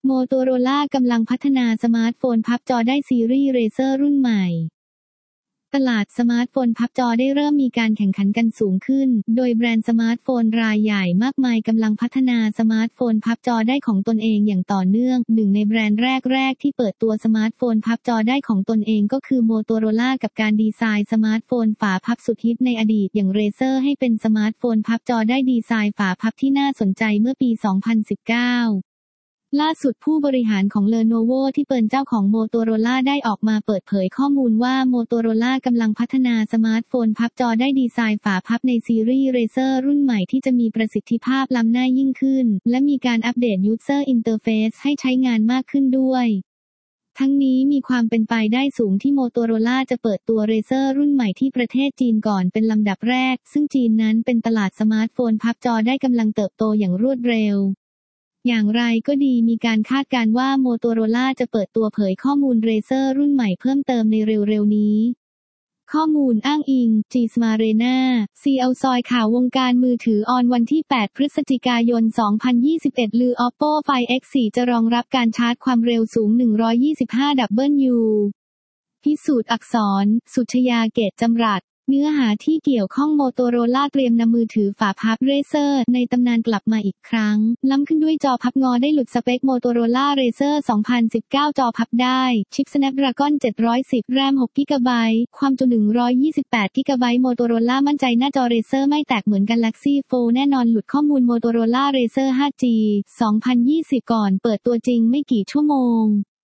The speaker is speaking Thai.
Motorola กำลังพัฒนาสมาร์ทโฟนพับจอได้ซีรีส์ Razr รุ่นใหม่ตลาดสมาร์ทโฟนพับจอได้เริ่มมีการแข่งขันกันสูงขึ้นโดยแบรนด์สมาร์ทโฟนรายใหญ่มากมายกำลังพัฒนาสมาร์ทโฟนพับจอได้ของตนเองอย่างต่อเนื่องหนึ่งในแบรนด์แรกที่เปิดตัวสมาร์ทโฟนพับจอได้ของตนเองก็คือ Motorola กับการดีไซน์สมาร์ทโฟนฝาพับสุดฮิตในอดีตอย่าง Razr ให้เป็นสมาร์ทโฟนพับจอได้ดีไซน์ฝาพับที่น่าสนใจเมื่อปี 2019ล่าสุดผู้บริหารของ Lenovo ที่เป็นเจ้าของ Motorola ได้ออกมาเปิดเผยข้อมูลว่า Motorola กำลังพัฒนาสมาร์ทโฟนพับจอได้ดีไซน์ฝาพับในซีรีส์ Razr รุ่นใหม่ที่จะมีประสิทธิภาพล้ำหน้ายิ่งขึ้นและมีการอัปเดต User Interface ให้ใช้งานมากขึ้นด้วยทั้งนี้มีความเป็นไปได้สูงที่ Motorola จะเปิดตัว Razr รุ่นใหม่ที่ประเทศจีนก่อนเป็นลำดับแรกซึ่งจีนนั้นเป็นตลาดสมาร์ทโฟนพับจอได้กำลังเติบโตอย่างรวดเร็วอย่างไรก็ดีมีการคาดการณ์ว่า Motorola จะเปิดตัวเผยข้อมูล Razr รุ่นใหม่เพิ่มเติมในเร็วๆนี้ข้อมูลอ้างอิง Gsmarena CL ซอยข่าววงการมือถือออนวันที่ 8 พฤศจิกายน 2021 ลือ Oppo Find X4 จะรองรับการชาร์จความเร็วสูง 125W พิสูจน์อักษร สุชยาเกตจำรัดเนื้อหาที่เกี่ยวข้อง Motorola เตรียมนำมือถือฝาพับ Razr ในตำนานกลับมาอีกครั้งล้ำขึ้นด้วยจอพับงอได้หลุดสเปค Motorola Razr 2019 จอพับได้ชิป Snapdragon 710 แรม 6GB ความจุ 128GB Motorola มั่นใจหน้าจอ Razr ไม่แตกเหมือน Galaxy Fold แน่นอนหลุดข้อมูล Motorola Razr 5G 2020 ก่อนเปิดตัวจริงไม่กี่ชั่วโมง